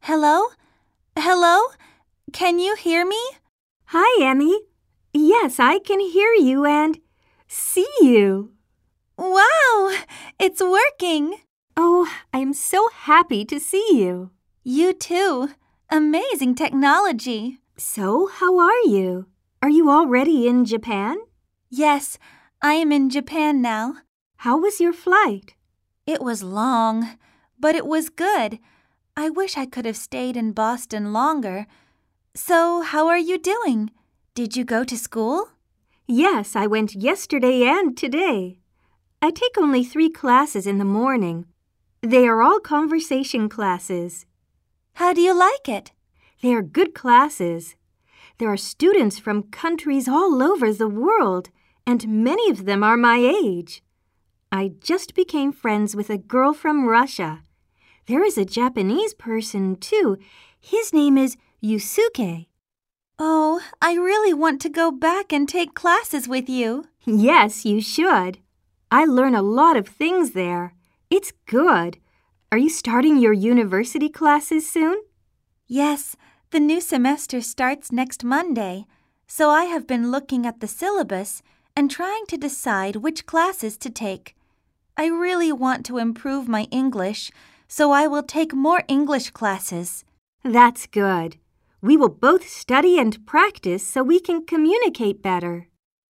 Hello? Hello? Can you hear me? Hi, Emmy. Yes, I can hear you and see you. Wow! It's working! Oh, I'm so happy to see you. You too. Amazing technology. So, how are you? Are you already in Japan? Yes, I am in Japan now. How was your flight? It was long, but it was good. I wish I could have stayed in Boston longer. So, how are you doing? Did you go to school? Yes, I went yesterday and today. I take only 3 classes in the morning. They are all conversation classes. How do you like it? They are good classes. There are students from countries all over the world, and many of them are my age. I just became friends with a girl from Russia. There is a Japanese person, too. His name is Yusuke. Oh, I really want to go back and take classes with you. Yes, you should. I learn a lot of things there. It's good. Are you starting your university classes soon? Yes, the new semester starts next Monday, so I have been looking at the syllabus and trying to decide which classes to take. I really want to improve my English, so I will take more English classes. That's good. We will both study and practice so we can communicate better.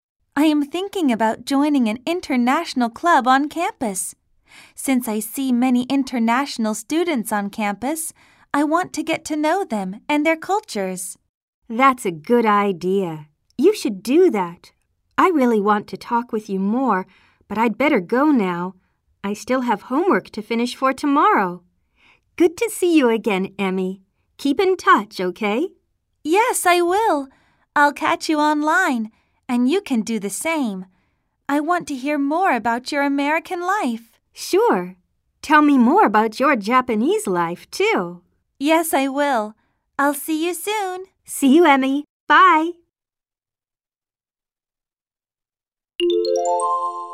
I am thinking about joining an international club on campus. Since I see many international students on campus, I want to get to know them and their cultures. That's a good idea. You should do that. I really want to talk with you more, but I'd better go now. I still have homework to finish for tomorrow. Good to see you again, Emmy. Keep in touch, okay? Yes, I will. I'll catch you online, and you can do the same. I want to hear more about your American life. Sure. Tell me more about your Japanese life, too. Yes, I will. I'll see you soon. See you, Emmy. Bye.